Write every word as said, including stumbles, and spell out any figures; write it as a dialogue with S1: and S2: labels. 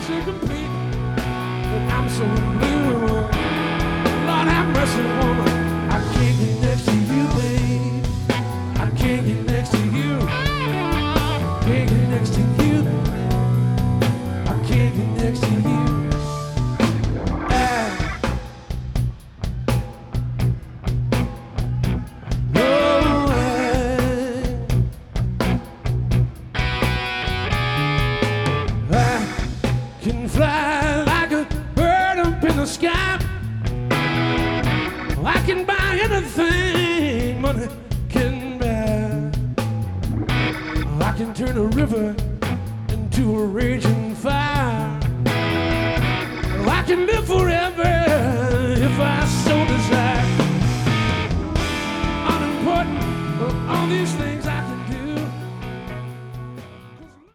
S1: so complete, but I'm so blue. Lord have mercy, woman. I can't get next to you, babe. I can't get next to you. Can't get next to you. I can't get next to you. Ah. Oh, I, I can fly like a bird up in the sky. I can buy anything money can buy. I can turn a river into a raging fire. I can live forever if I so desire. Unimportant of all these things.